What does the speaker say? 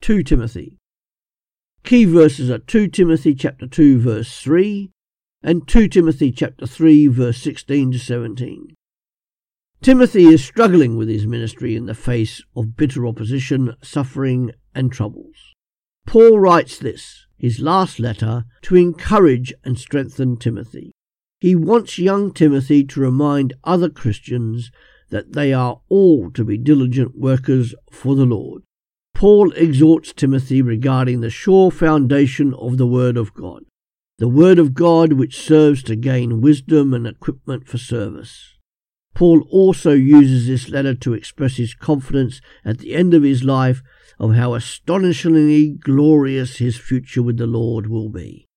2 Timothy. Key verses are 2 Timothy chapter 2 verse 3 and 2 Timothy chapter 3 verse 16 to 17. Timothy is struggling with his ministry in the face of bitter opposition, suffering and troubles. Paul writes this, his last letter, to encourage and strengthen Timothy. He wants young Timothy to remind other Christians that they are all to be diligent workers for the Lord. Paul exhorts Timothy regarding the sure foundation of the Word of God, the Word of God which serves to gain wisdom and equipment for service. Paul also uses this letter to express his confidence at the end of his life of how astonishingly glorious his future with the Lord will be.